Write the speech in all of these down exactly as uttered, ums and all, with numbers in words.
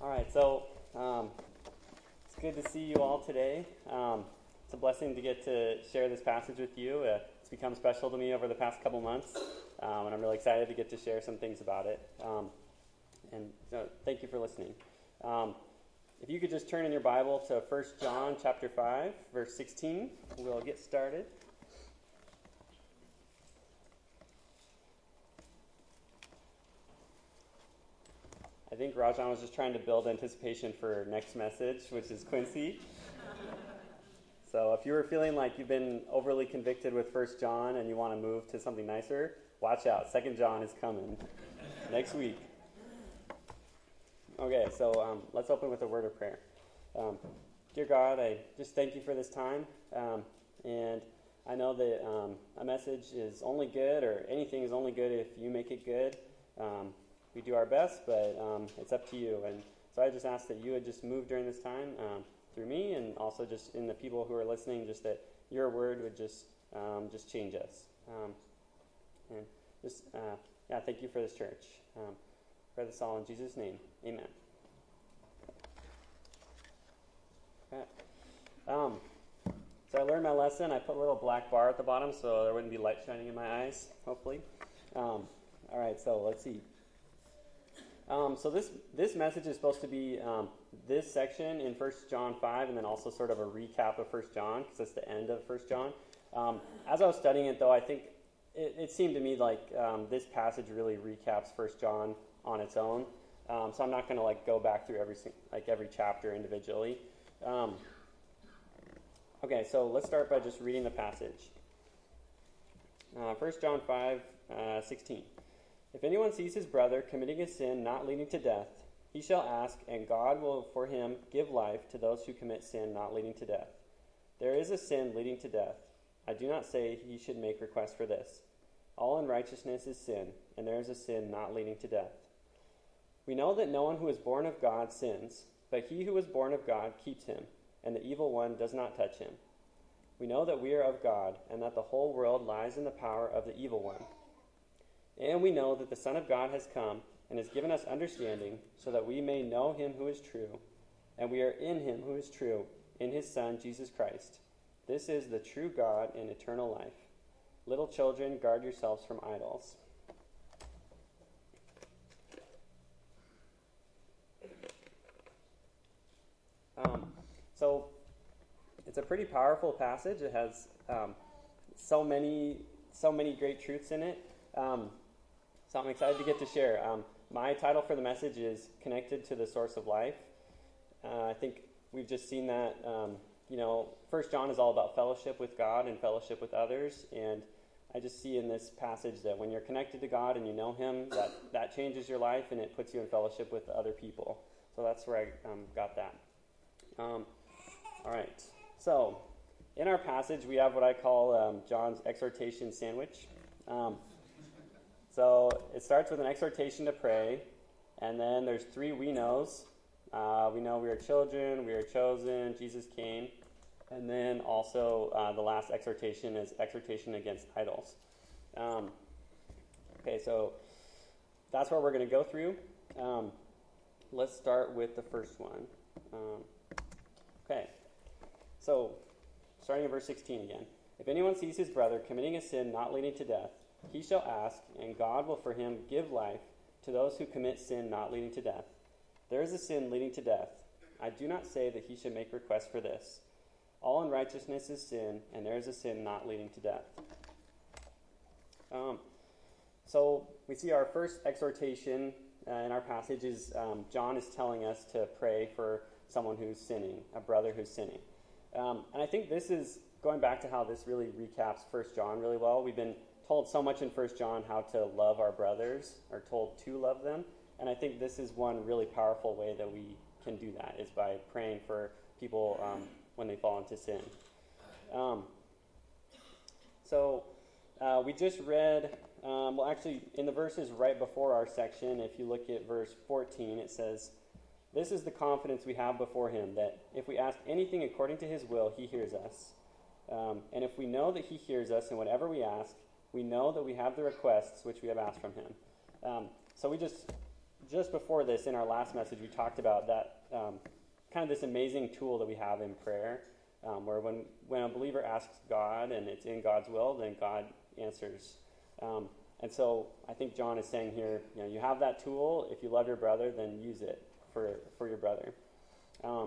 All right, so um, it's good to see you all today. Um, it's a blessing to get to share this passage with you. Uh, it's become special to me over the past couple months, um, and I'm really excited to get to share some things about it. Um, and so thank you for listening. Um, if you could just turn in your Bible to First John chapter five, verse sixteen, we'll get started. I think Rajan was just trying to build anticipation for next message, which is Quincy. So if you were feeling like you've been overly convicted with First John and you want to move to something nicer, watch out. Second John is coming next week. Okay, so um, let's open with a word of prayer. Um, dear God, I just thank you for this time. Um, and I know that um, a message is only good, or anything is only good if you make it good. Um, We do our best, but um, it's up to you. And so I just ask that you would just move during this time um, through me, and also just in the people who are listening, just that your word would just um, just change us. Um, and just, uh, yeah, thank you for this church. Um, pray this all in Jesus' name. Amen. Okay. Um, so I learned my lesson. I put a little black bar at the bottom so there wouldn't be light shining in my eyes, hopefully. Um, all right, so let's see. Um, so this this message is supposed to be um, this section in First John five, and then also sort of a recap of First John, because that's the end of First John. Um, as I was studying it, though, I think it, it seemed to me like um, this passage really recaps First John on its own. Um, so I'm not going to like go back through every like every chapter individually. Um, okay, so let's start by just reading the passage. Uh, First John five uh, sixteen. If anyone sees his brother committing a sin not leading to death, he shall ask, and God will for him give life to those who commit sin not leading to death. There is a sin leading to death. I do not say he should make request for this. All unrighteousness is sin, and there is a sin not leading to death. We know that no one who is born of God sins, but he who is born of God keeps him, and the evil one does not touch him. We know that we are of God, and that the whole world lies in the power of the evil one. And we know that the Son of God has come and has given us understanding so that we may know him who is true. And we are in him who is true, in his Son, Jesus Christ. This is the true God and eternal life. Little children, guard yourselves from idols. Um, so it's a pretty powerful passage. It has um, so many, so many great truths in it. Um, So I'm excited to get to share. Um, my title for the message is Connected to the Source of Life. Uh, I think we've just seen that, um, you know, First John is all about fellowship with God and fellowship with others. And I just see in this passage that when you're connected to God and you know him, that, that changes your life and it puts you in fellowship with other people. So that's where I um, got that. Um, all right. So in our passage, we have what I call um, John's exhortation sandwich. Um, So it starts with an exhortation to pray, and then there's three we knows. Uh, we know we are children, we are chosen, Jesus came, and then also uh, the last exhortation is exhortation against idols. Um, okay, so that's what we're going to go through. Um, let's start with the first one. Um, okay, so starting in verse sixteen again. If anyone sees his brother committing a sin not leading to death, he shall ask, and God will for him give life to those who commit sin not leading to death. There is a sin leading to death. I do not say that he should make request for this. All unrighteousness is sin, and there is a sin not leading to death. Um, so we see our first exhortation uh, in our passage is um, John is telling us to pray for someone who's sinning, a brother who's sinning. Um, and I think this is going back to how this really recaps First John really well. We've been told so much in First John how to love our brothers, or told to love them, and I think this is one really powerful way that we can do that, is by praying for people um, when they fall into sin. Um, so uh, we just read, um, well actually in the verses right before our section, if you look at verse fourteen, it says, "This is the confidence we have before him, that if we ask anything according to his will, he hears us. Um, and if we know that he hears us in whatever we ask, we know that we have the requests which we have asked from him." Um, so we just just before this, in our last message, we talked about that um, kind of this amazing tool that we have in prayer, um, where when, when a believer asks God and it's in God's will, then God answers. Um, and so I think John is saying here, you know, you have that tool. If you love your brother, then use it for, for your brother. Um,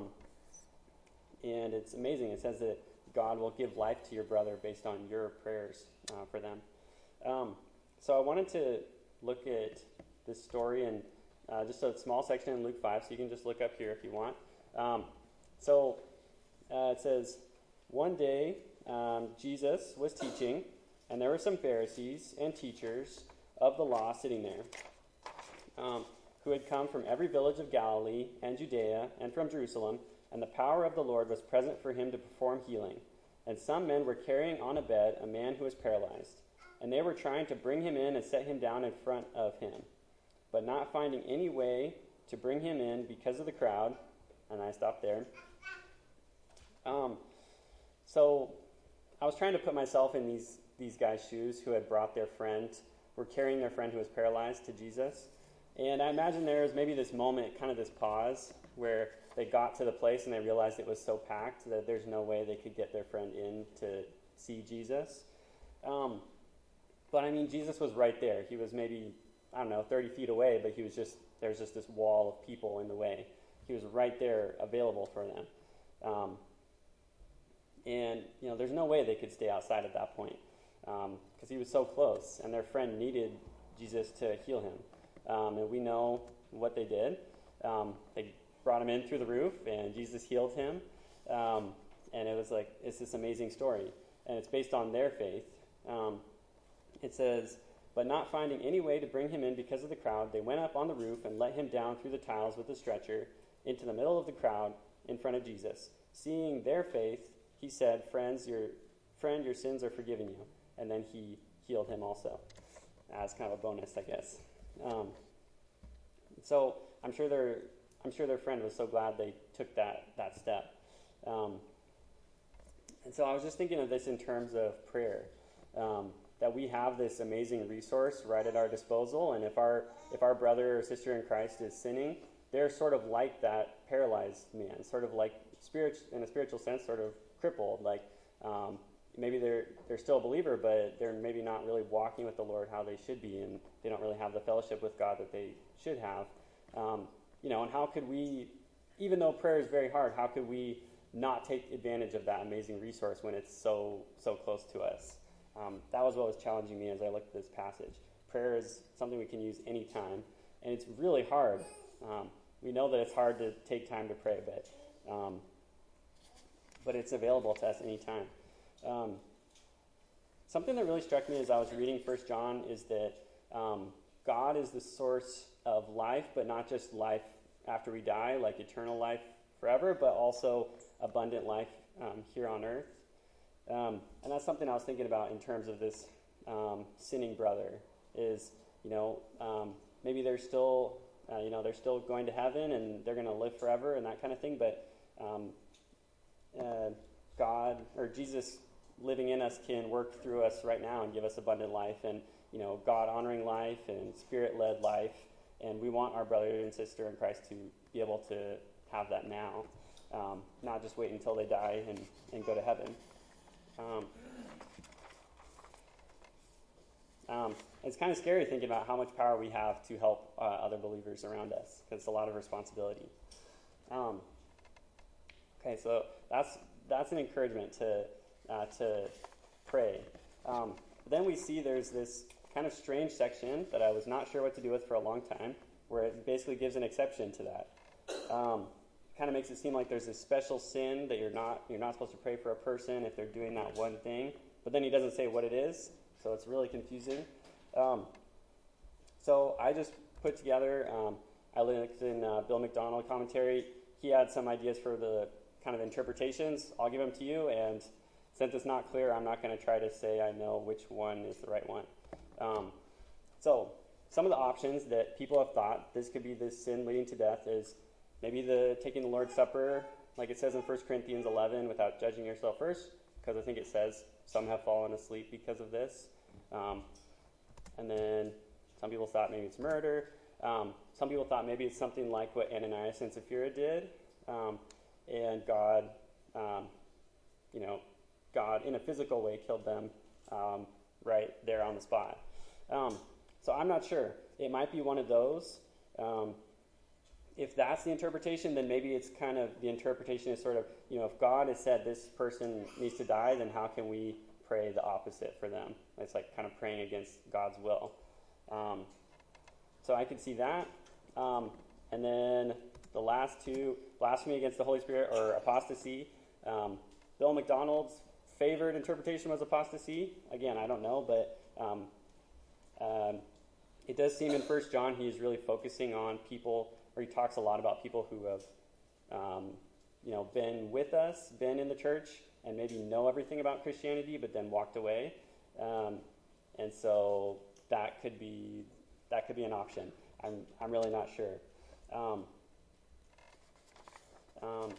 and it's amazing. It says that God will give life to your brother based on your prayers uh, for them. Um, so I wanted to look at this story in uh, just a small section in Luke five, so you can just look up here if you want. Um, so uh, it says, one day um, Jesus was teaching, and there were some Pharisees and teachers of the law sitting there, um, who had come from every village of Galilee and Judea and from Jerusalem, and the power of the Lord was present for him to perform healing. And some men were carrying on a bed a man who was paralyzed, and they were trying to bring him in and set him down in front of him. But not finding any way to bring him in because of the crowd, and I stopped there. Um, so I was trying to put myself in these, these guys' shoes who had brought their friend, were carrying their friend who was paralyzed to Jesus. And I imagine there was maybe this moment, kind of this pause, where they got to the place and they realized it was so packed that there's no way they could get their friend in to see Jesus. Um, but I mean, Jesus was right there. He was maybe, I don't know, thirty feet away, but he was just, there was just this wall of people in the way. He was right there available for them. Um, and, you know, there's no way they could stay outside at that point because um, he was so close, and their friend needed Jesus to heal him. Um, and we know what they did. Um, they brought him in through the roof, and Jesus healed him. Um, and it was like, it's this amazing story. And it's based on their faith. Um, it says, but not finding any way to bring him in because of the crowd, they went up on the roof and let him down through the tiles with a stretcher into the middle of the crowd in front of Jesus. Seeing their faith, he said, Friends, your friend, your sins are forgiven you. And then he healed him also. As kind of a bonus, I guess. Um, so I'm sure their I'm sure their friend was so glad they took that that step. Um, and so I was just thinking of this in terms of prayer. Um, that we have this amazing resource right at our disposal, and if our if our brother or sister in Christ is sinning, they're sort of like that paralyzed man, sort of like spirit in a spiritual sense, sort of crippled. Like um, maybe they're they're still a believer, but they're maybe not really walking with the Lord how they should be, and they don't really have the fellowship with God that they should have. Um, you know, and how could we, even though prayer is very hard, how could we not take advantage of that amazing resource when it's so so close to us? Um, that was what was challenging me as I looked at this passage. Prayer is something we can use anytime, and it's really hard. Um, we know that it's hard to take time to pray, but um, but it's available to us anytime. Um, something that really struck me as I was reading First John is that um, God is the source of life, but not just life after we die, like eternal life forever, but also abundant life um, here on earth. Um, and that's something I was thinking about in terms of this um, sinning brother is, you know, um, maybe they're still, uh, you know, they're still going to heaven and they're going to live forever and that kind of thing, but um, uh, God or Jesus living in us can work through us right now and give us abundant life and, you know, God-honoring life and Spirit-led life, and we want our brother and sister in Christ to be able to have that now, um, not just wait until they die and, and go to heaven. Um, um, it's kind of scary thinking about how much power we have to help uh, other believers around us, because it's a lot of responsibility. Um, okay, so that's that's an encouragement to uh, to pray. Um, then we see there's this kind of strange section that I was not sure what to do with for a long time, where it basically gives an exception to that. Um, kind of makes it seem like there's this special sin that you're not you're not supposed to pray for a person if they're doing that one thing, but then he doesn't say what it is, so it's really confusing. Um, so I just put together, um, I looked in uh, Bill McDonald commentary. He had some ideas for the kind of interpretations. I'll give them to you, and since it's not clear, I'm not going to try to say I know which one is the right one. Um, so some of the options that people have thought this could be this sin leading to death is maybe the taking the Lord's Supper, like it says in First Corinthians eleven, without judging yourself first, because I think it says some have fallen asleep because of this. Um, and then some people thought maybe it's murder. Um, some people thought maybe it's something like what Ananias and Sapphira did, um, and God, um, you know, God in a physical way killed them um, right there on the spot. Um, so I'm not sure. It might be one of those. Um, if that's the interpretation, then maybe it's kind of, the interpretation is sort of, you know, if God has said this person needs to die, then how can we pray the opposite for them? It's like kind of praying against God's will. Um, so I could see that. Um, and then the last two, blasphemy against the Holy Spirit or apostasy. Um, Bill McDonald's favored interpretation was apostasy. Again, I don't know, but um, um, it does seem in First John he's really focusing on people, or he talks a lot about people who have, um, you know, been with us, been in the church, and maybe know everything about Christianity, but then walked away. Um, and so that could be that could be an option. I'm I'm really not sure. Um, um,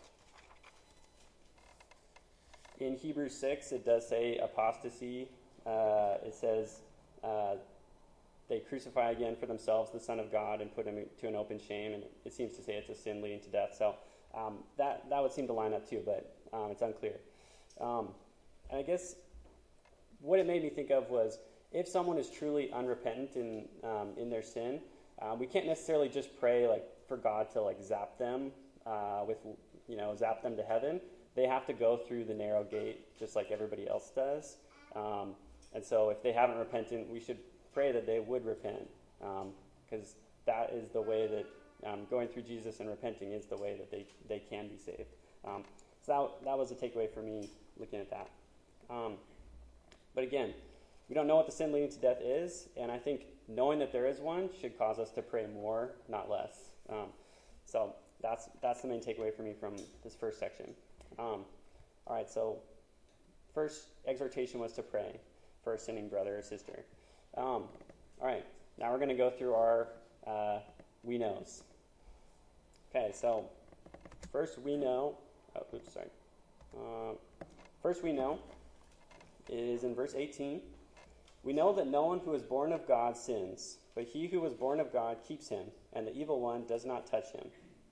in Hebrews six, it does say apostasy. Uh, it says uh, they crucify again for themselves the Son of God and put him to an open shame, and it seems to say it's a sin leading to death. So um, that that would seem to line up too, but um, it's unclear. Um, and I guess what it made me think of was, if someone is truly unrepentant in um, in their sin, uh, we can't necessarily just pray like for God to like zap them uh, with you know zap them to heaven. They have to go through the narrow gate just like everybody else does. Um, and so if they haven't repented, we should pray that they would repent, because um, that is the way that um, going through Jesus and repenting is the way that they, they can be saved. Um, so that, that was a takeaway for me looking at that. Um, but again, we don't know what the sin leading to death is, and I think knowing that there is one should cause us to pray more, not less. Um, so that's that's the main takeaway for me from this first section. Um, all right, so first exhortation was to pray for a sinning brother or sister. Um, all right, now we're going to go through our uh, we knows. Okay, so first we know, oh, oops, sorry. Uh, first we know is in verse eighteen. We know that no one who is born of God sins, but he who was born of God keeps him, and the evil one does not touch him.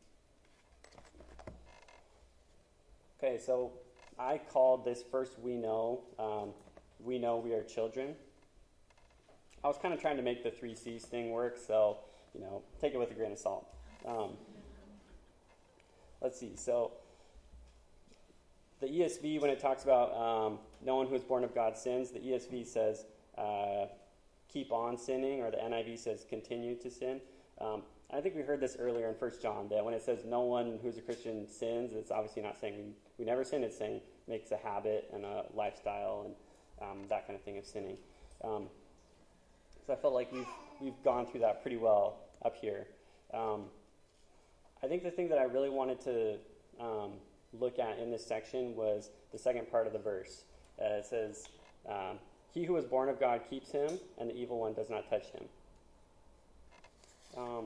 Okay, so I called this first we know, um, we know we are children. I was kind of trying to make the three C's thing work, so, you know, take it with a grain of salt. Um, let's see, so the E S V, when it talks about um, no one who is born of God sins, the E S V says uh, keep on sinning, or the N I V says continue to sin. Um, I think we heard this earlier in First John, that when it says no one who's a Christian sins, it's obviously not saying we, we never sin, it's saying makes a habit and a lifestyle and um, that kind of thing of sinning. Um, so I felt like we've, we've gone through that pretty well up here. Um, I think the thing that I really wanted to um, look at in this section was the second part of the verse. Uh, it says, um, he who is born of God keeps him, and the evil one does not touch him. Um,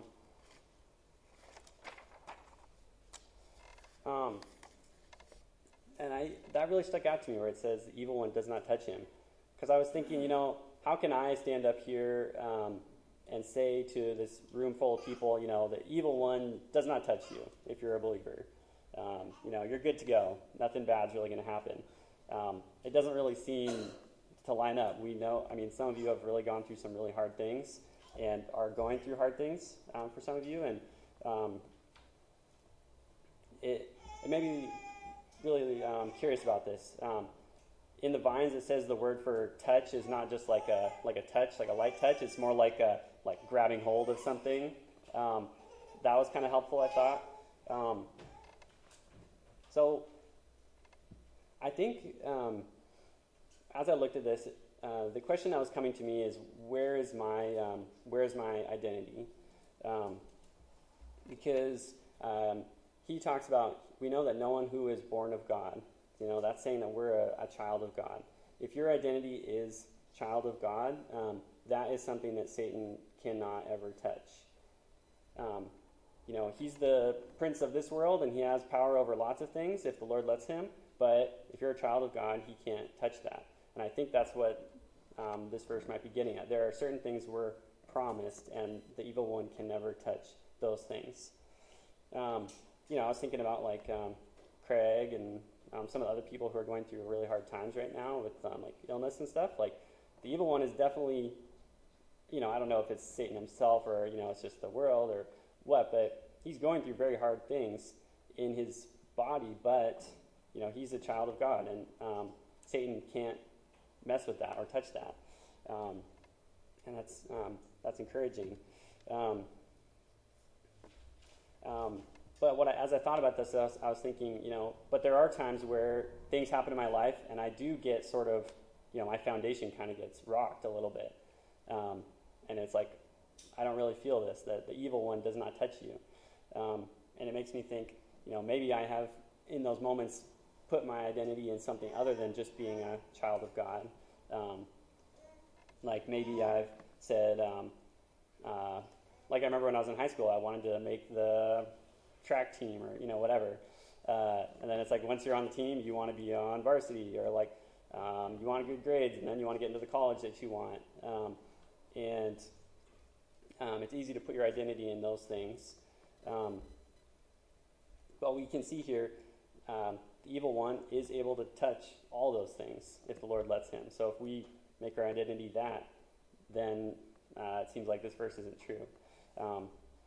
um, and I that really stuck out to me where it says the evil one does not touch him. Because I was thinking, you know, how can I stand up here um, and say to this room full of people, you know, the evil one does not touch you if you're a believer. Um, you know, you're good to go. Nothing bad's really going to happen. Um, it doesn't really seem to line up. We know, I mean, some of you have really gone through some really hard things and are going through hard things um, for some of you. And um, it, it made me really um, curious about this. Um, in the Vines, it says the word for touch is not just like a like a touch, like a light touch. It's more like a like grabbing hold of something. Um, that was kind of helpful, I thought. Um, so I think um, as I looked at this, uh, the question that was coming to me is, where is my um, where is my identity? Um, because um, he talks about, we know that no one who is born of God, you know, that's saying that we're a, a child of God. If your identity is child of God, um, that is something that Satan cannot ever touch. Um, you know, he's the prince of this world, and he has power over lots of things if the Lord lets him. But if you're a child of God, he can't touch that. And I think that's what um, this verse might be getting at. There are certain things we're promised, and the evil one can never touch those things. Um, you know, I was thinking about like um, Craig and um, some of the other people who are going through really hard times right now with um, like illness and stuff. Like the evil one is definitely, you know, I don't know if it's Satan himself or, you know, it's just the world or what, but he's going through very hard things in his body, but, you know, he's a child of God, and um, Satan can't mess with that or touch that. Um, and that's um, that's encouraging. Um, um, but what I, as I thought about this, I was, I was thinking, you know, but there are times where things happen in my life, and I do get sort of, you know, my foundation kind of gets rocked a little bit. Um, and it's like, I don't really feel this, that the evil one does not touch you. Um, and it makes me think, you know, maybe I have, in those moments, put my identity in something other than just being a child of God. Um, like maybe I've said, um, uh, like I remember when I was in high school, I wanted to make the track team or, you know, whatever. Uh, and then it's like once you're on the team, you want to be on varsity, or like um, you want good grades, and then you want to get into the college that you want. Um, and um, it's easy to put your identity in those things. Um, but we can see here, um, the evil one is able to touch all those things if the Lord lets him. So if we make our identity that, then uh, it seems like this verse isn't true. Um,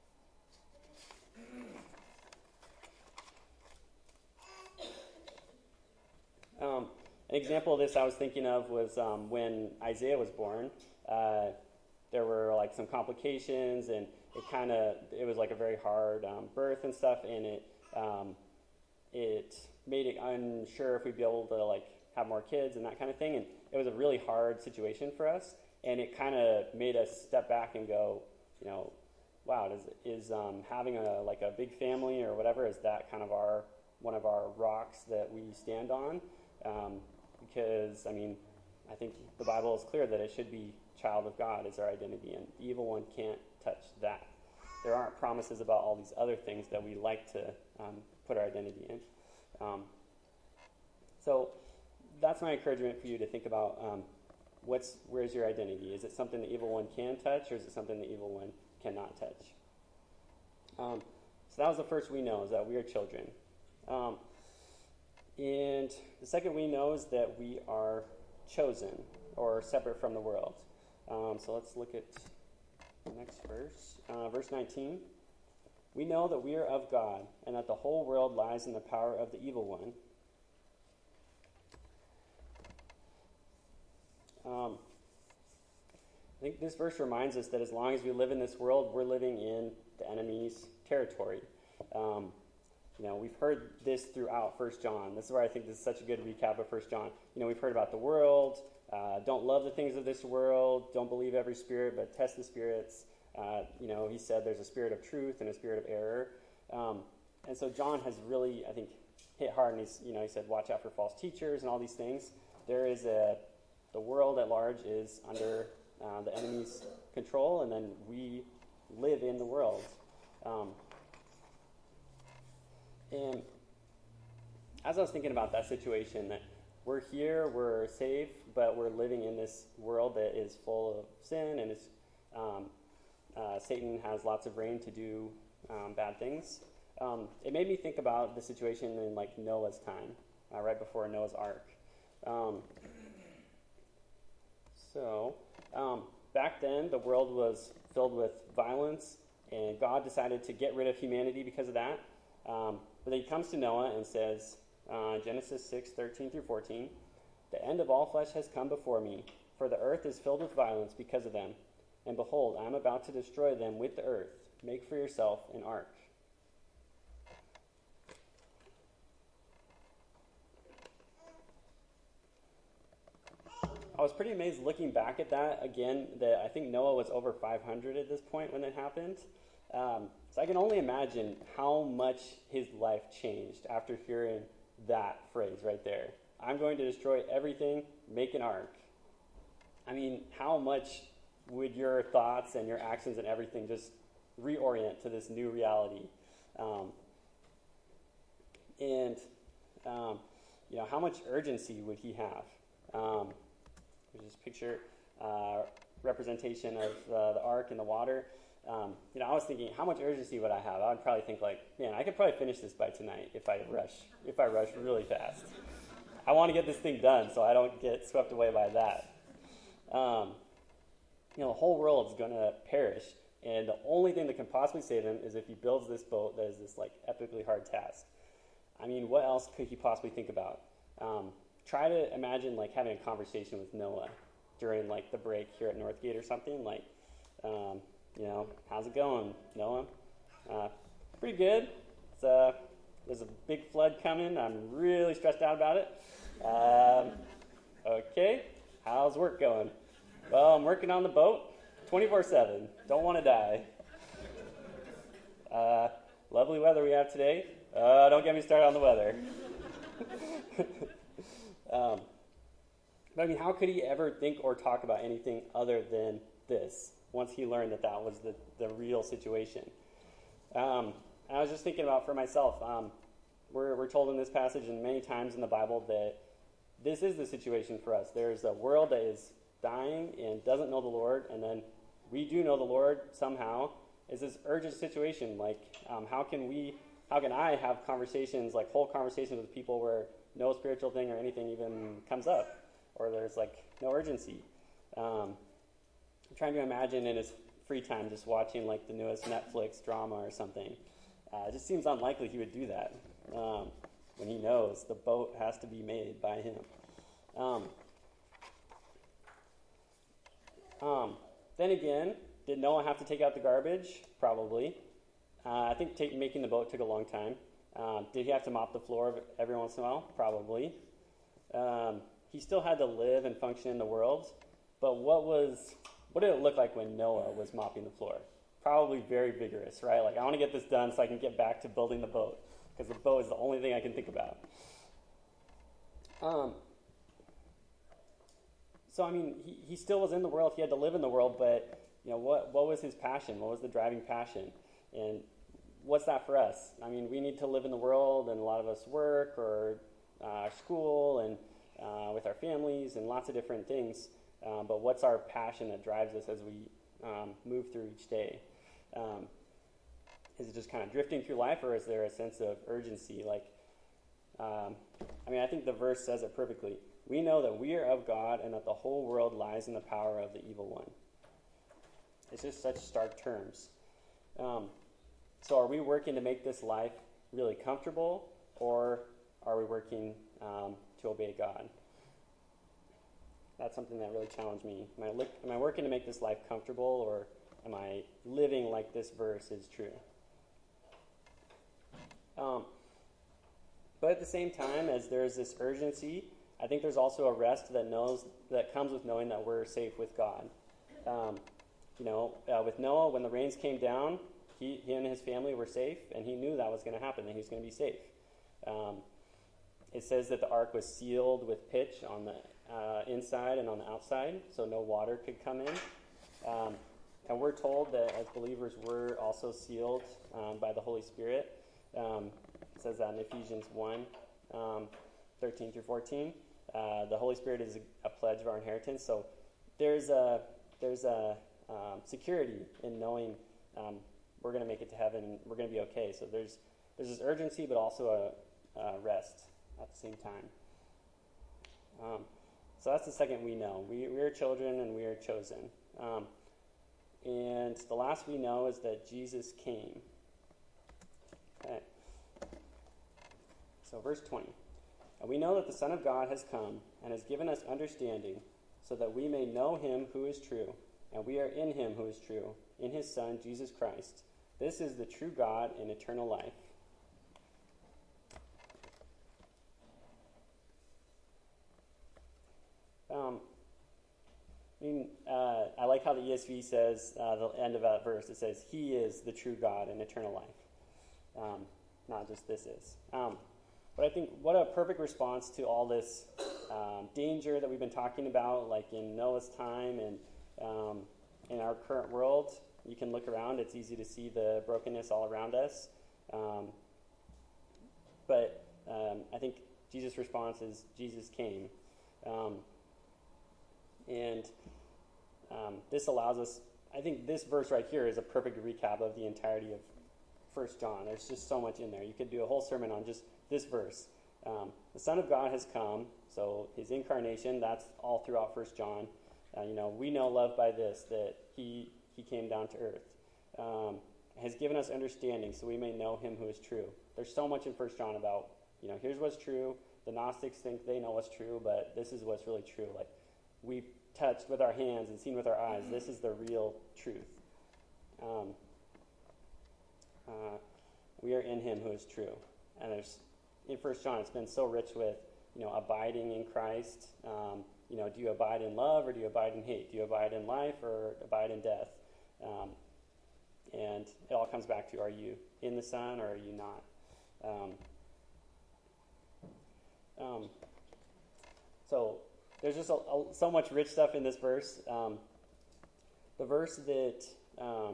um, an example of this I was thinking of was um, when Isaiah was born. Uh, there were like some complications, and it kind of it was like a very hard um, birth and stuff, and it um, it made it unsure if we'd be able to like have more kids and that kind of thing, and it was a really hard situation for us, and it kind of made us step back and go, you know, wow, does, is um, having a like a big family or whatever, is that kind of our one of our rocks that we stand on? Um, because I mean, I think the Bible is clear that it should be child of God is our identity, and the evil one can't touch that. There aren't promises about all these other things that we like to um, put our identity in. Um, so that's my encouragement for you to think about. Um, what's where's your identity? Is it something the evil one can touch, or is it something the evil one cannot touch? Um, so that was the first we know, is that we are children. Um, and the second we know is that we are chosen or separate from the world. Um, so let's look at the next verse. Uh, verse nineteen. We know that we are of God, and that the whole world lies in the power of the evil one. Um, I think this verse reminds us that as long as we live in this world, we're living in the enemy's territory. Um, you know, we've heard this throughout First John. This is where I think this is such a good recap of First John. You know, we've heard about the world. Uh, don't love the things of this world. Don't believe every spirit, but test the spirits. Uh, you know, he said there's a spirit of truth and a spirit of error. Um, and so John has really, I think, hit hard. And he's, you know, he said, watch out for false teachers and all these things. There is a, the world at large is under uh, the enemy's control, and then we live in the world. Um, and as I was thinking about that situation, that we're here, we're safe, but we're living in this world that is full of sin, and it's, um, uh, Satan has lots of reign to do um, bad things. Um, it made me think about the situation in like Noah's time, uh, right before Noah's Ark. Um, so um, back then, the world was filled with violence, and God decided to get rid of humanity because of that. Um, but then he comes to Noah and says, uh, Genesis six, thirteen through fourteen, the end of all flesh has come before me, for the earth is filled with violence because of them. And behold, I am about to destroy them with the earth. Make for yourself an ark. I was pretty amazed looking back at that again, that I think Noah was over five hundred at this point when it happened. Um, so I can only imagine how much his life changed after hearing that phrase right there. I'm going to destroy everything, make an ark. I mean, how much would your thoughts and your actions and everything just reorient to this new reality? Um, and, um, you know, how much urgency would he have? Um, just picture uh, representation of uh, the ark and the water. Um, you know, I was thinking, how much urgency would I have? I would probably think like, man, I could probably finish this by tonight if I rush, if I rush really fast. I want to get this thing done so I don't get swept away by that. Um, you know, the whole world's going to perish, and the only thing that can possibly save him is if he builds this boat that is this like epically hard task. I mean, what else could he possibly think about? Um, try to imagine like having a conversation with Noah during like the break here at Northgate or something. Like, um, you know, how's it going, Noah? Uh, pretty good. It's, uh, there's a big flood coming. I'm really stressed out about it. Um, okay, how's work going? Well, I'm working on the boat twenty-four seven. Don't want to die. Uh, lovely weather we have today. Uh, don't get me started on the weather. um, but I mean, how could he ever think or talk about anything other than this once he learned that that was the, the real situation? Um, I was just thinking about for myself. Um, we're, we're told in this passage and many times in the Bible that this is the situation for us. There's a world that is dying and doesn't know the Lord, and then we do know the Lord somehow. It's this urgent situation. Like, um, how can we, how can I have conversations, like whole conversations with people where no spiritual thing or anything even comes up, or there's like no urgency? Um, I'm trying to imagine in his free time just watching like the newest Netflix drama or something. Uh, it just seems unlikely he would do that um, when he knows the boat has to be made by him. Um, um, then again, did Noah have to take out the garbage? Probably. Uh, I think take, making the boat took a long time. Um, did he have to mop the floor every once in a while? Probably. Um, he still had to live and function in the world, but what was what did it look like when Noah was mopping the floor? Probably very vigorous, right? Like, I want to get this done so I can get back to building the boat, because the boat is the only thing I can think about. Um, so, I mean, he, he still was in the world. He had to live in the world, but, you know, what, what was his passion? What was the driving passion? And what's that for us? I mean, we need to live in the world, and a lot of us work or uh, school and uh, with our families and lots of different things. Um, but what's our passion that drives us as we um, move through each day? Um, is it just kind of drifting through life, or is there a sense of urgency? Like, um, I mean, I think the verse says it perfectly. We know that we are of God and that the whole world lies in the power of the evil one. It's just such stark terms. Um, so are we working to make this life really comfortable, or are we working um, to obey God? That's something that really challenged me. Am I, look, am I working to make this life comfortable, or am I living like this verse is true? Um, but at the same time, as there's this urgency, I think there's also a rest that knows that comes with knowing that we're safe with God. Um, you know, uh, with Noah, when the rains came down, he, he and his family were safe, and he knew that was going to happen, and he was going to be safe. Um, it says that the ark was sealed with pitch on the uh, inside and on the outside, so no water could come in. Um, and we're told that as believers, we're also sealed um, by the Holy Spirit. Um, it says that in Ephesians one, um, thirteen through fourteen. Uh, the Holy Spirit is a, a pledge of our inheritance. So there's a there's a um, security in knowing um, we're going to make it to heaven. We're going to be okay. So there's there's this urgency, but also a, a rest at the same time. Um, so that's the second we know. We we are children and we are chosen. Um, and the last we know is that Jesus came. Okay. So verse twenty. And we know that the Son of God has come and has given us understanding, so that we may know him who is true, and we are in him who is true, in his Son, Jesus Christ. This is the true God and eternal life. Um, I mean, uh, I like how the E S V says, uh, the end of that verse, it says, he is the true God and eternal life. Um, not just this is. Um, but I think what a perfect response to all this um, danger that we've been talking about, like in Noah's time and um, in our current world. You can look around. It's easy to see the brokenness all around us. Um, but um, I think Jesus' response is Jesus came. Um, and um, this allows us, I think this verse right here is a perfect recap of the entirety of First John. There's just so much in there. You could do a whole sermon on just this verse. Um, the Son of God has come, so his incarnation, that's all throughout First John. Uh, you know, we know love by this, that he he came down to earth. Um, has given us understanding so we may know him who is true. There's so much in First John about, you know, here's what's true. The Gnostics think they know what's true, but this is what's really true. Like, we've touched with our hands and seen with our eyes. This is the real truth. Um, uh, we are in him who is true. And there's, in First John, it's been so rich with, you know, abiding in Christ. Um, you know, do you abide in love or do you abide in hate? Do you abide in life or abide in death? Um, and it all comes back to, are you in the Son or are you not? Um, um, so there's just a, a, so much rich stuff in this verse. Um, the verse that, um,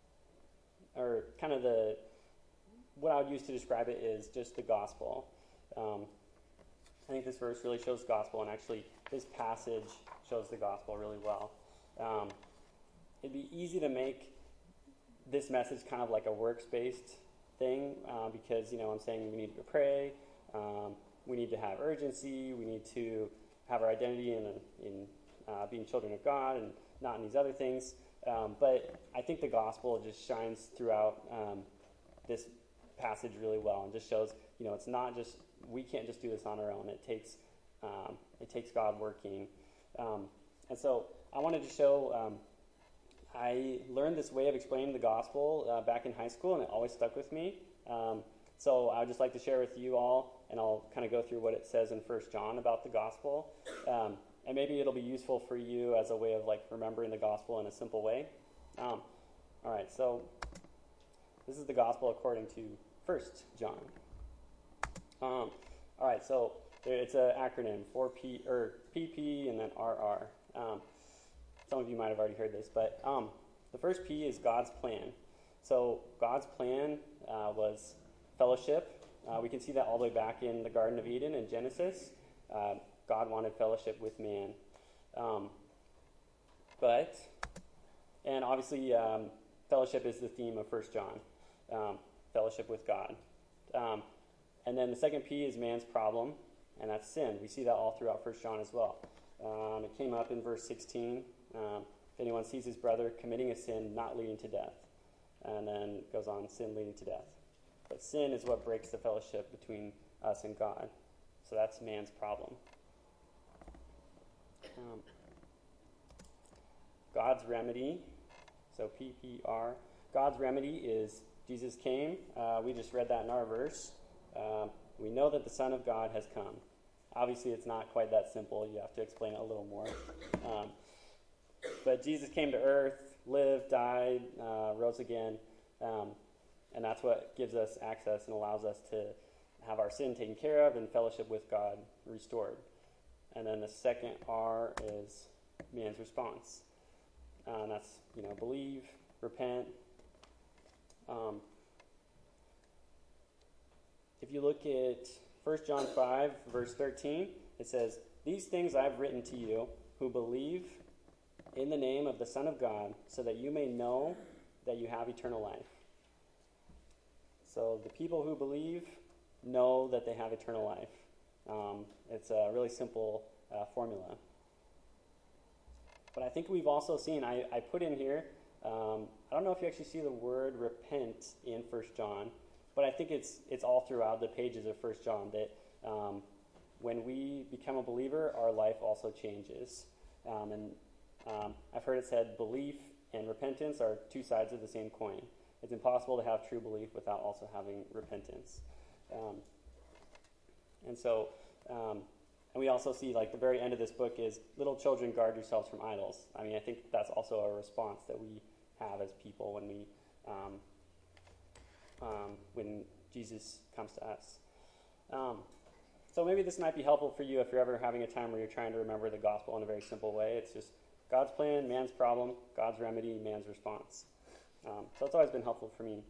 or kind of the, what I would use to describe it is just the gospel. Um, I think this verse really shows gospel, and actually this passage shows the gospel really well. Um, it'd be easy to make this message kind of like a works-based thing uh, because, you know, I'm saying we need to pray, um, we need to have urgency, we need to have our identity in, in uh, being children of God and not in these other things. Um, but I think the gospel just shines throughout um, this passage really well and just shows, you know, it's not just, we can't just do this on our own. It takes um, it takes God working. Um, and so I wanted to show, um, I learned this way of explaining the gospel uh, back in high school, and it always stuck with me. Um, so I would just like to share with you all, and I'll kind of go through what it says in First John about the gospel. Um, and maybe it'll be useful for you as a way of like remembering the gospel in a simple way. Um, all right, so this is the gospel according to First John. Um, all right, so it's an acronym, four P or P P and then R R. Um, some of you might have already heard this, but um, the first P is God's plan. So God's plan uh, was fellowship. Uh, we can see that all the way back in the Garden of Eden in Genesis. Uh, God wanted fellowship with man. Um, but, and obviously um, fellowship is the theme of First John, um, fellowship with God. Um, and then the second P is man's problem, and that's sin. We see that all throughout First John as well. Um, it came up in verse sixteen. Um, if anyone sees his brother committing a sin not leading to death. And then it goes on, sin leading to death. But sin is what breaks the fellowship between us and God. So that's man's problem. Um, God's remedy, so P P R. God's remedy is Jesus came. Uh, we just read that in our verse. Um, we know that the Son of God has come. Obviously, it's not quite that simple. You have to explain it a little more. Um, but Jesus came to earth, lived, died, uh, rose again, um, and that's what gives us access and allows us to have our sin taken care of and fellowship with God restored. And then the second R is man's response. Uh, and that's, you know, believe, repent. Um, if you look at First John five, verse thirteen, it says, "These things I've written to you who believe in the name of the Son of God, so that you may know that you have eternal life." So the people who believe know that they have eternal life. Um, it's a really simple uh, formula. But I think we've also seen, I, I put in here, um, I don't know if you actually see the word repent in First John, but I think it's it's all throughout the pages of First John that um, when we become a believer, our life also changes. Um, and um, I've heard it said belief and repentance are two sides of the same coin. It's impossible to have true belief without also having repentance. Um, and so, um, and we also see, like, the very end of this book is, little children, guard yourselves from idols. I mean, I think that's also a response that we have as people when we, um, um, when Jesus comes to us. Um, so maybe this might be helpful for you if you're ever having a time where you're trying to remember the gospel in a very simple way. It's just God's plan, man's problem, God's remedy, man's response. Um, so it's always been helpful for me.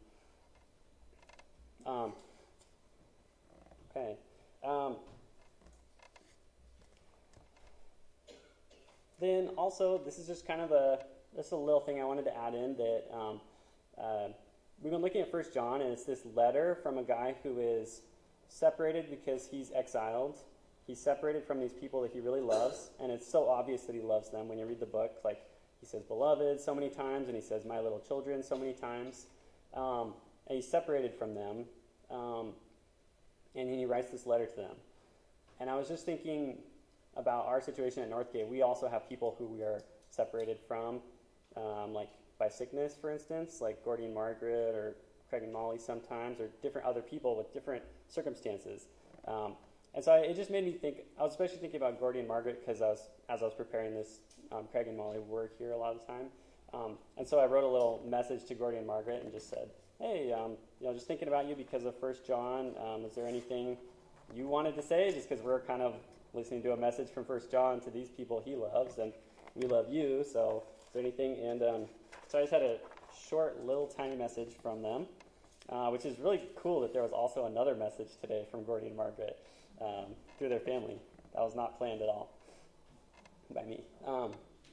Um, okay. Um, then also also, this is just kind of a, just a little thing I wanted to add in that um, uh, we've been looking at First John, and it's this letter from a guy who is separated because he's exiled. He's separated from these people that he really loves, and it's so obvious that he loves them when you read the book. Like, he says beloved so many times, and he says my little children so many times. Um, and he's separated from them, um, and he writes this letter to them. And I was just thinking about our situation at Northgate. We also have people who we are separated from, um, like by sickness, for instance, like Gordy and Margaret, or Craig and Molly sometimes, or different other people with different circumstances. Um, and so I, it just made me think, I was especially thinking about Gordy and Margaret because I was, as I was preparing this, um, Craig and Molly were here a lot of the time. Um, and so I wrote a little message to Gordy and Margaret and just said, hey, um, you know, just thinking about you because of First John, um, is there anything you wanted to say? Just because we're kind of listening to a message from First John to these people he loves, and we love you, so is there anything? And um, so I just had a short, little, tiny message from them, uh, which is really cool that there was also another message today from Gordy and Margaret um, through their family. That was not planned at all by me. Um,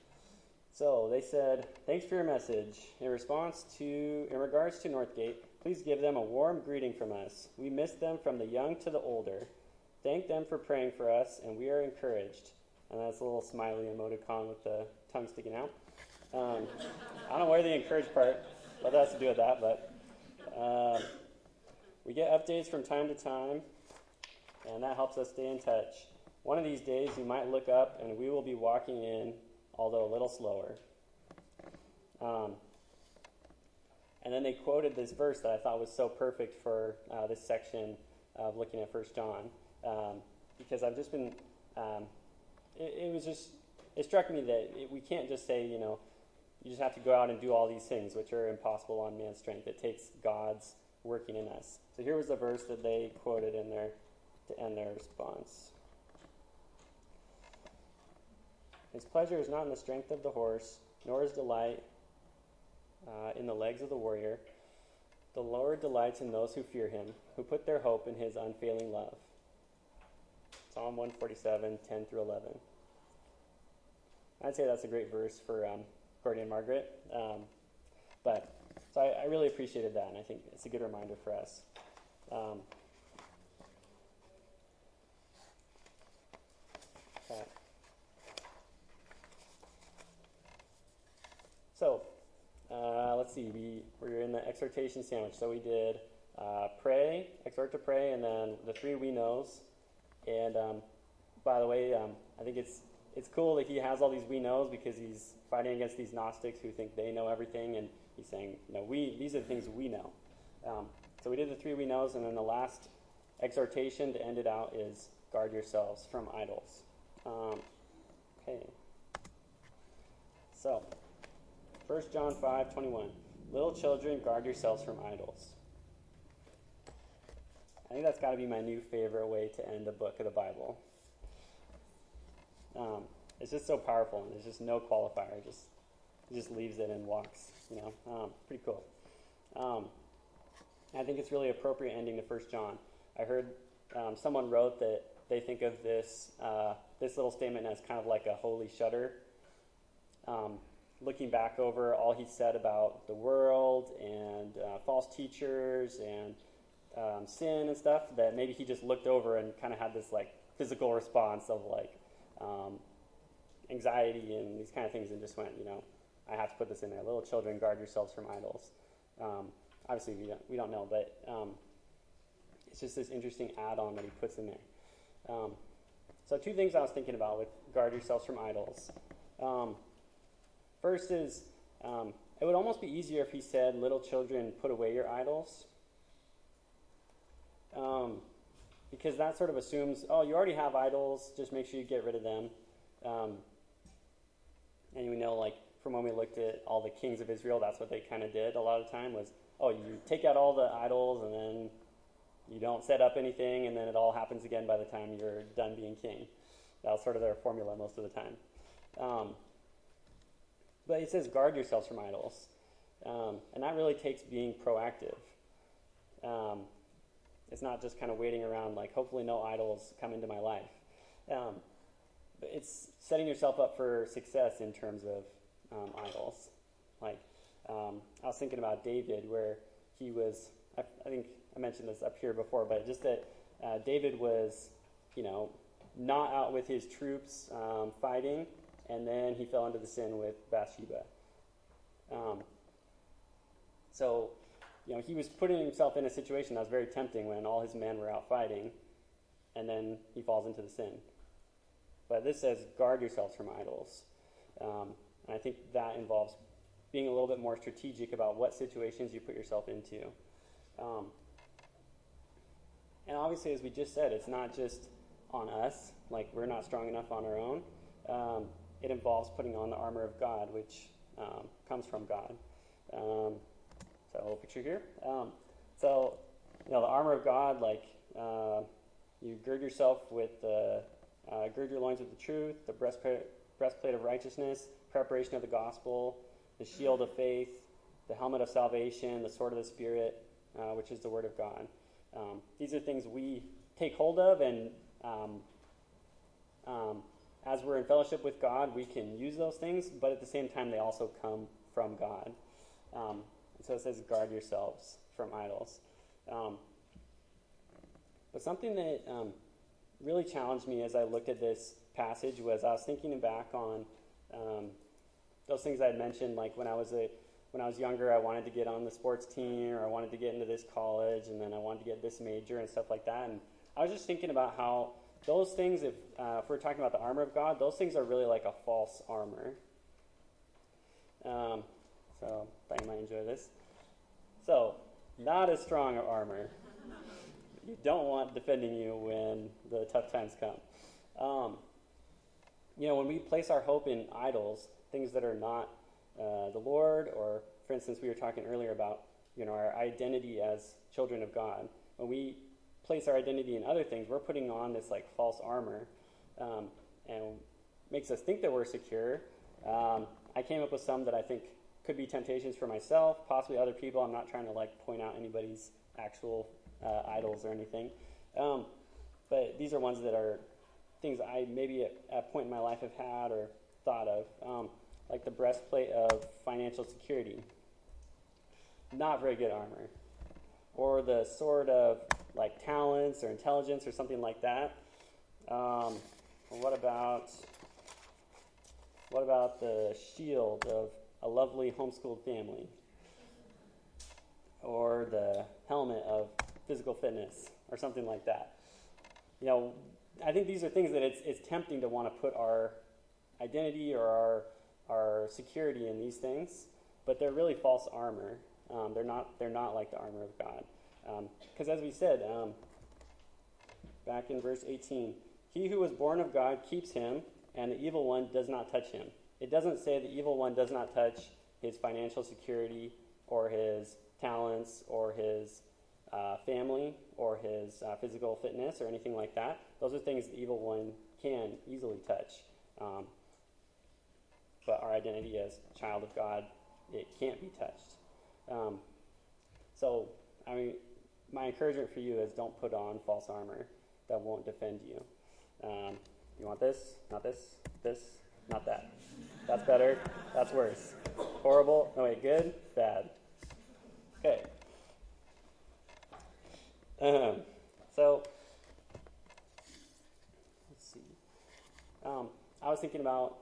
so they said, thanks for your message. In response to, in regards to Northgate, please give them a warm greeting from us. We miss them from the young to the older. Thank them for praying for us, and we are encouraged. And that's a little smiley emoticon with the tongue sticking out. Um, I don't know where the encouraged part, what that has to do with that, but uh, we get updates from time to time, and that helps us stay in touch. One of these days, you might look up, and we will be walking in, although a little slower. Um, and then they quoted this verse that I thought was so perfect for uh, this section of looking at First John. Um, because I've just been, um, it, it was just, it struck me that it, we can't just say, you know, you just have to go out and do all these things, which are impossible on man's strength. It takes God's working in us. So here was the verse that they quoted in their, to end their response. His pleasure is not in the strength of the horse, nor his delight uh, in the legs of the warrior. The Lord delights in those who fear him, who put their hope in his unfailing love. Psalm one forty-seven, ten through eleven. I'd say that's a great verse for um, Gordy and Margaret. Um, but so I, I really appreciated that, and I think it's a good reminder for us. Um, okay. So uh, let's see. We we're in the exhortation sandwich. So we did uh, pray, exhort to pray, and then the three we knows. And um, by the way, um, I think it's it's cool that he has all these we knows because he's fighting against these Gnostics who think they know everything, and he's saying, you know, we these are the things we know. Um, so we did the three we knows, and then the last exhortation to end it out is guard yourselves from idols. Um, okay. So, First John five twenty-one. Little children, guard yourselves from idols. I think that's got to be my new favorite way to end a book of the Bible. Um, it's just so powerful, and there's just no qualifier. It just, it just leaves it and walks, you know. Um, pretty cool. Um, I think it's really appropriate ending to First John. I heard um, someone wrote that they think of this uh, this little statement as kind of like a holy shudder, um, looking back over all he said about the world and uh, false teachers and Um, sin and stuff, that maybe he just looked over and kind of had this like physical response of like um, anxiety and these kind of things, and just went, you know, I have to put this in there. Little children, guard yourselves from idols. Um, obviously, we don't, we don't know, but um, it's just this interesting add-on that he puts in there. Um, so two things I was thinking about with guard yourselves from idols. Um, first is um, it would almost be easier if he said, little children, put away your idols. Um, because that sort of assumes, oh, you already have idols, just make sure you get rid of them. Um, and we know, like, from when we looked at all the kings of Israel, that's what they kind of did a lot of the time was, oh, you take out all the idols, and then you don't set up anything, and then it all happens again by the time you're done being king. That was sort of their formula most of the time. Um, but it says, guard yourselves from idols. Um, and that really takes being proactive. Um, It's not just kind of waiting around like, hopefully no idols come into my life. Um, it's setting yourself up for success in terms of um, idols. Like, um, I was thinking about David, where he was, I, I think I mentioned this up here before, but just that uh, David was, you know, not out with his troops um, fighting, and then he fell into the sin with Bathsheba. Um, so, you know, he was putting himself in a situation that was very tempting when all his men were out fighting, and then he falls into the sin. But this says, guard yourselves from idols. Um, and I think that involves being a little bit more strategic about what situations you put yourself into. Um, and obviously, as we just said, it's not just on us, like we're not strong enough on our own. Um, it involves putting on the armor of God, which um, comes from God. Um, so a little picture here. Um, so, you know, the armor of God, like uh, you gird yourself with the, uh, gird your loins with the truth, the breastplate, breastplate of righteousness, preparation of the gospel, the shield of faith, the helmet of salvation, the sword of the Spirit, uh, which is the word of God. Um, these are things we take hold of, and um, um, as we're in fellowship with God, we can use those things, but at the same time, they also come from God. Um, and so it says, guard yourselves from idols. Um, but something that um, really challenged me as I looked at this passage was I was thinking back on um, those things I had mentioned, like when I was a when I was younger, I wanted to get on the sports team, or I wanted to get into this college, and then I wanted to get this major and stuff like that. And I was just thinking about how those things, if, uh, if we're talking about the armor of God, those things are really like a false armor. Um, so I thought you might enjoy this. So, not as strong of armor. You don't want defending you when the tough times come. Um, you know, when we place our hope in idols, things that are not uh, the Lord, or, for instance, we were talking earlier about, you know, our identity as children of God. When we place our identity in other things, we're putting on this like false armor, um, and makes us think that we're secure. Um, I came up with some that I think could be temptations for myself, possibly other people. I'm not trying to like point out anybody's actual uh, idols or anything, um, but these are ones that are things I maybe at, at a point in my life have had or thought of, um, like the breastplate of financial security. Not very good armor. Or the sword of like talents or intelligence or something like that. Um, what about what about the shield of a lovely homeschooled family? Or the helmet of physical fitness or something like that. You know, I think these are things that it's it's tempting to want to put our identity or our our security in these things, but they're really false armor. Um, they're not they're not like the armor of God. Because um, as we said, um, back in verse eighteen, he who was born of God keeps him, and the evil one does not touch him. It doesn't say the evil one does not touch his financial security or his talents or his uh, family or his uh, physical fitness or anything like that. Those are things the evil one can easily touch. Um, but our identity as child of God, it can't be touched. Um, so, I mean, my encouragement for you is don't put on false armor that won't defend you. Um, you want this? Not this? This? Not that. That's better. That's worse. Horrible. No, wait, good? Bad. Okay. Um, so, let's see. Um, I was thinking about,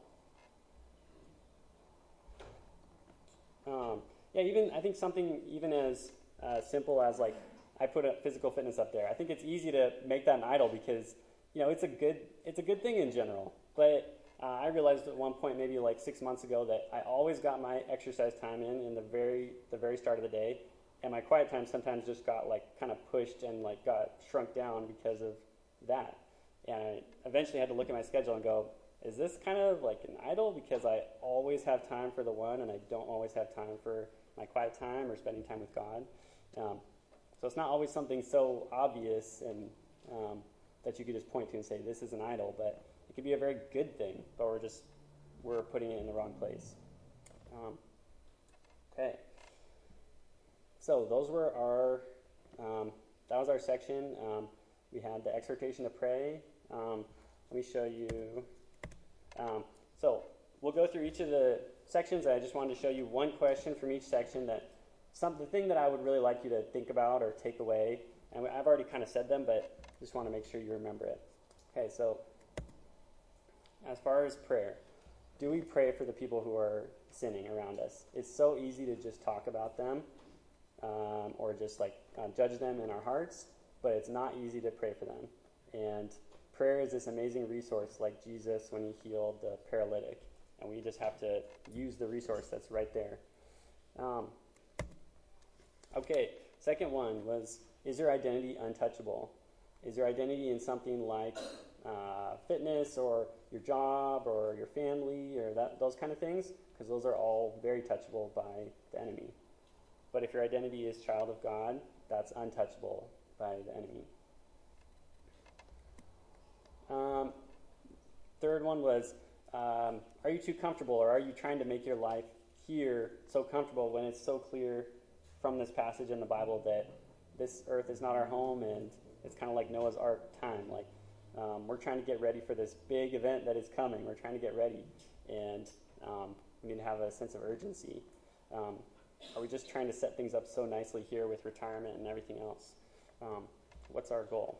um, yeah, even, I think something even as uh, simple as like, I put a physical fitness up there. I think it's easy to make that an idol because, you know, it's a good, it's a good thing in general. But uh, I realized at one point, maybe like six months ago, that I always got my exercise time in in the very, the very start of the day, and my quiet time sometimes just got like kind of pushed and like got shrunk down because of that. And I eventually had to look at my schedule and go, is this kind of like an idol because I always have time for the one and I don't always have time for my quiet time or spending time with God? Um, so it's not always something so obvious and um, that you could just point to and say this is an idol, but it could be a very good thing, but we're just we're putting it in the wrong place. Um, okay. So those were our, um, that was our section. Um, we had the exhortation to pray. Um, let me show you Um, so we'll go through each of the sections. I just wanted to show you one question from each section that some the thing that I would really like you to think about or take away. And I've already kind of said them, but just want to make sure you remember it. Okay, so as far as prayer, do we pray for the people who are sinning around us? It's so easy to just talk about them um, or just like uh, judge them in our hearts, but it's not easy to pray for them. And prayer is this amazing resource like Jesus when he healed the paralytic. And we just have to use the resource that's right there. Um, okay, second one was, is your identity untouchable? Is your identity in something like uh, fitness or your job or your family or that those kind of things? Because those are all very touchable by the enemy. But if your identity is child of God, that's untouchable by the enemy. Um, third one was, um, are you too comfortable, or are you trying to make your life here so comfortable when it's so clear from this passage in the Bible that this earth is not our home, and it's kind of like Noah's Ark time. Like um, we're trying to get ready for this big event that is coming. We're trying to get ready, and um, we need to have a sense of urgency. Um, are we just trying to set things up so nicely here with retirement and everything else? Um, what's our goal?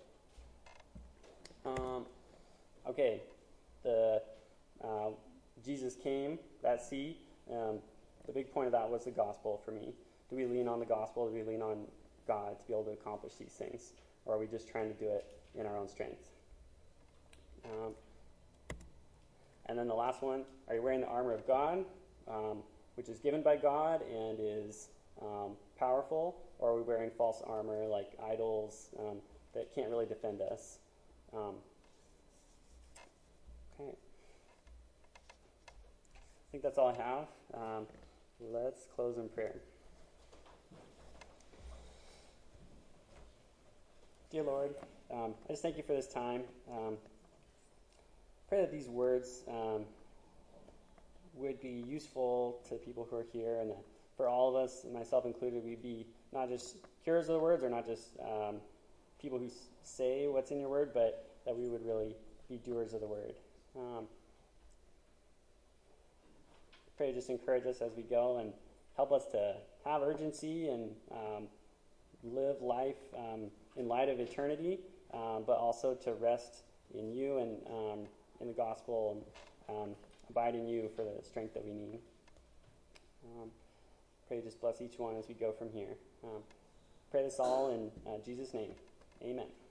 Um, okay, the uh, Jesus came, that sea. Um, the big point of that was the gospel for me. Do we lean on the gospel? Do we lean on God to be able to accomplish these things? Or are we just trying to do it in our own strength? Um, and then the last one, are you wearing the armor of God, um, which is given by God and is um, powerful? Or are we wearing false armor like idols um, that can't really defend us? Um, okay. I think that's all I have. Um, let's close in prayer. Dear Lord, um, I just thank you for this time. Um, pray that these words um, would be useful to people who are here, and that for all of us, myself included, we'd be not just hearers of the words or not just um, people who s- say what's in your word, but that we would really be doers of the word. Um, pray just encourage us as we go and help us to have urgency and um, live life um, in light of eternity, um, but also to rest in you and um, in the gospel and um, abide in you for the strength that we need. Um, pray just bless each one as we go from here. Um, pray this all in uh, Jesus' name. Amen.